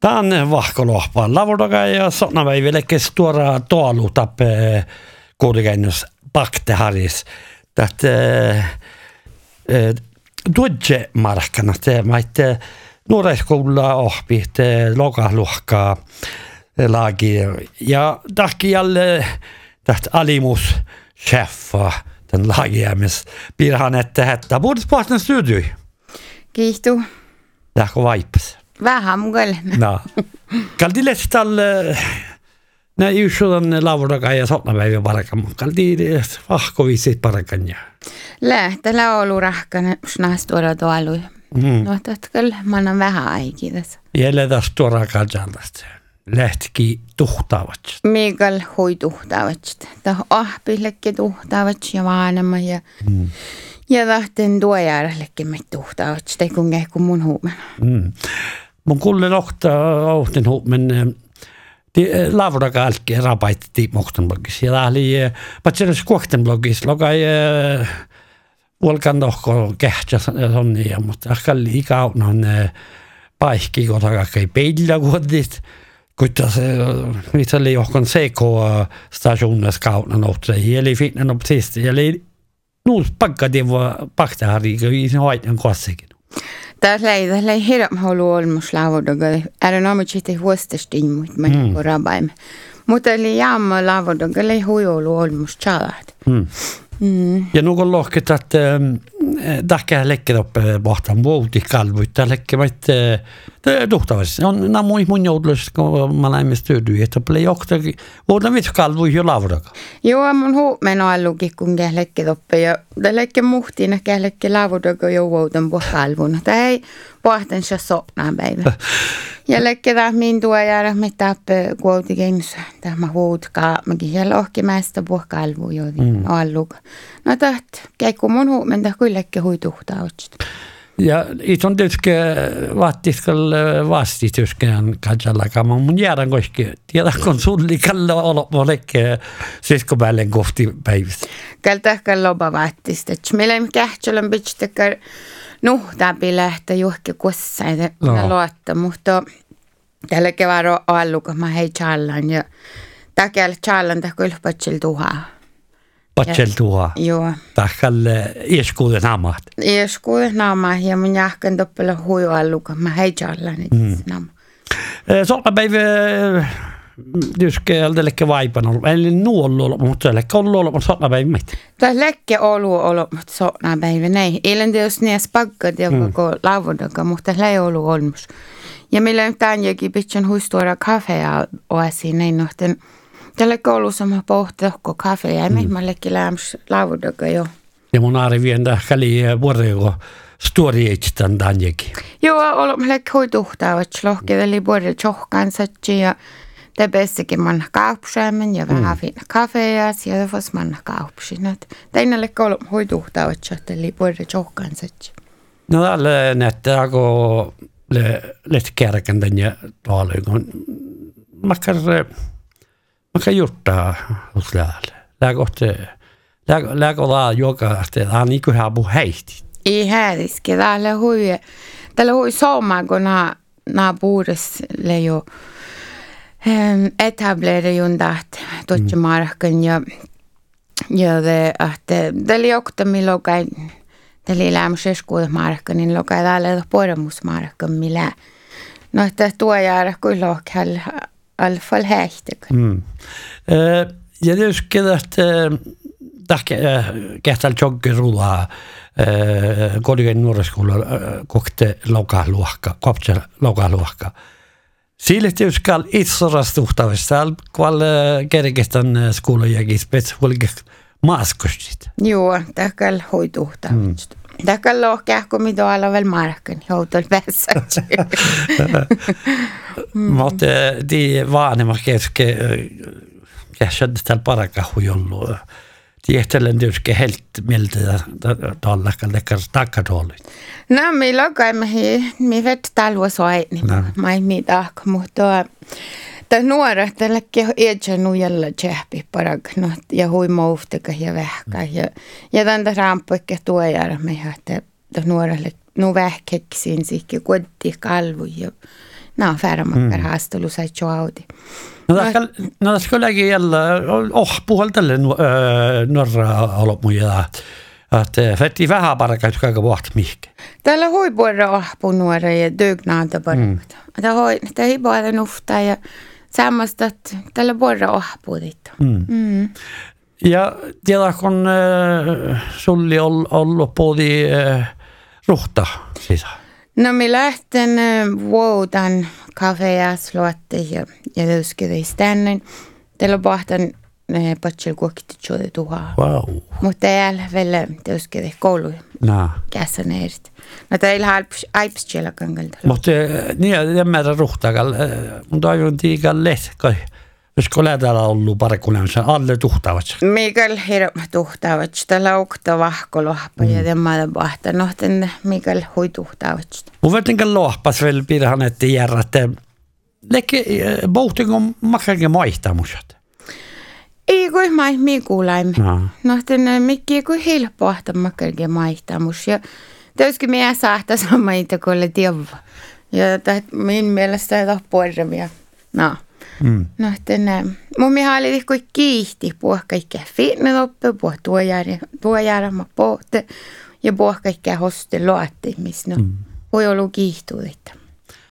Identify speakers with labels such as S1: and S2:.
S1: Tämä on vahkolohpaan lavudoga ja sonna väiveleke stora toalu tappe kuulikennus pakteharis. Tätä tuodje markkana te maitte nuoreskoulua ohpit lokaluokkaa lagi ja tahki jälle tästä alimus cheffa den lagiamis pirhan että borde partner studio.
S2: Kiitos.
S1: Lähkö vaipas.
S2: Vähän mulle.
S1: No. Kaldi lestal na yhden lavudoga ja sotnapäivä parakan. Kaldi vahkovisit parakan ja.
S2: Lähtellä ollut rahkana snastuora tuolla. No kyllä mä annan vähän aikaa tässä.
S1: Jälle tässä tuoraa kajalasta. Lähtikin tuhtaavat.
S2: Mikäl hui tuhtaavat. Tämä ahpillekin tuhtaavat ja vaanama ja tahten tuojaarallekin me tuhtaavat. Tämä kun mun huumen.
S1: Mun kuulen ohten huumen. Lavudoga alki rapaitti mokten blogissa. Ja tämä oli patseris kuokten blogissa. Lokai vuolkan tohko kehtsä sonnia, mutta ahkalli ikaunan paikki, kun takai peillä kuotit. Kutta se, mitä oli johon CK-stationissa kautta nohtui. Eli fitnen optisti. Eli nuus pakkatiivua paktahari, kun isin hoitan kossikin.
S2: Tässä ei hirveän halua olmus lavudoga. Älä ole sitten huostestiin, mutta mä en rabaimme. Mutta eli jamma lavudoga, ei hui ollut olmus chalat.
S1: Ja nuukon lohket, että tahkää lekkät oppe pohtaan muuti kalvuita, lekkevät tuhtavasti. On nämä mun joudulliset, kun mä näimme styrdyy, että plei johtaa, voidaan vitsi kalvuihin jo lavudoga.
S2: Joo, mun huumen on allukin, kun lekkät oppe, ja lekke muhtiin, lekke lavudoga jo voudaan puh kalvuna. Tämä ei pohtan se sopnaa päivä. Ja lekketään min tuo jäädä, me tappe kuotikensa. Tämä huutkaa, mäkin siellä ohkimäistä puh kalvu jo alluka. No taht, käikku mun huumenta kylläkin huituhtaa otsista.
S1: Ja itse on tietysti vaattiskal vastityskään katsalakaan, mutta mun jäädän koski. Tiedä, kun sulli kalla olopmo lekke siskopäälle kohti päivästä.
S2: Kältähkään lopa vaattista. Meillä ei kähtsälän pitstäkään nuhtaapi lähteä johonkin kussain luotta, mutta tällä keväällä alluka mä hei challan ja takella challan tahko ylpätsel tuhaa.
S1: Patsel tuhaa?
S2: Joo.
S1: Tahkalle ieskuuden naamat?
S2: Ieskuuden naamat ja mun jahkan toppella huiju alluka, mä hei challan naama.
S1: Sotnapäivä tyske aldelleke vaipan ollut, eli nuollu ollut, mutta sellekkä ollut ollut, mutta sotnapäivä mitä?
S2: Tämä lekke ollut, mutta sotnapäivä, näin. Eilen tietysti ne spaggat ja koko lavudoga, mutta se ei ollut olmus. Ja meillä on tämän jokin pitchen huistuora kafea oasi, näin nohten. Tällä koulussa pohtohko kafea, ja mä lekki lämps lavudoga jo.
S1: Ja mun arvien tähkäli vuorego storieitstan tämän jokin.
S2: Joo, ollut lekki huituhtaavat, lohkeveli vuorego tjohkansatsi ja det bästa man kaupsäämen ja vähän kafea ja sieltä vois man kaupsin. Teinälle kolme hoituhtaavat eli puolella johkanset.
S1: No tällä näyttää, kun lähti kärkän ja tuolla, kun mä juttaa usealle. Lääkö joka, että hän ei kyllä puhu heistä.
S2: Ei häiriski. Täällä hui soomaa, kun nämä puudessa jo etableerade jundat tuossa markkan ja det oli också min lokai det oli lämseskuuden markkan niin lokai täällä poremusmarkkan millä no että tuo jäädä kyllä lohkalla alfal hähtäk.
S1: Ja tietysti kähtäällä joggeruuhaa kodin nuoriskoululla kokte lokaluokka. Sille tietysti itse rastuhtavista, kun kerkestän skoulajakin spetsvolke maaskostit.
S2: Joo, tähkäl hoituhtavista. Tähkäl lohkea, kun mitä olla vielä markkan, joutul päässä.
S1: Mutta vanhemmat keske kässädä täällä parakahujollua. Tiehtelen tietysti helt mieltä tuolla takkarooli.
S2: No, meillä on kai, me vet talua soitni. Mä en mitään, mutta tämä nuoret, tälläkin on nujalla tjähpi paraknut ja hui mouhteka ja vähkä. Ja tämän rampuikki tuojara me, että nuorelle nu vähkeksiin sikki kotti kalvu ja No, färmakkar haastelu sai Joaudi.
S1: No tässä kylläkin jällä, puhal tälle nuorra olopmuja, että fetti vähän parkaa, että kaikki vuotta mihke.
S2: Täällä hoi puolella ahpunuora ja dögnaanta paremmat. Tämä ei puolella nuftaa ja samasta, että täällä puolella ahpuudit.
S1: Ja tiedä, kun sulli ollut puoli ruhta sisään.
S2: No me lähten vuotan kafeasluotte ja löyskydis tänne. Teillä pohtan patsel kuokittujuudet tuhaa.
S1: Wow.
S2: Mutta täällä vielä löyskydis kouluja.
S1: No.
S2: Kässäneerit. No teillä aipstjella kangalta.
S1: Mutta niin, en määrä ruhtakalla. Mutta aivan tiikalla lehkä. Olisiko lähdellä ollut parikkulemassa alle tuhtavat?
S2: Mikael hirma tuhtavat. Tällä ukta vahkolohpa ja temmaada pohta. Nohten Mikael hui tuhtavat.
S1: Mun vetenkään lohpas vielä pidähän, että järjätte. Lekke, pohtinko maksakin maihtamusat?
S2: Ei kui kuulaimme. Nohten mikki kui helpohta maksakin maihtamus. Ja täyskin minä saahtaa samaita kuin tiedä. Ja minun mielestä ei ole puolella. No. Nohten mun mielestä oli kuin kiihti puhua kaikkea fitnessoppi, puhua tuojärjestelmä pohte ja puhua kaikkea hosteluotti, missä voi olla kiihtuudetta.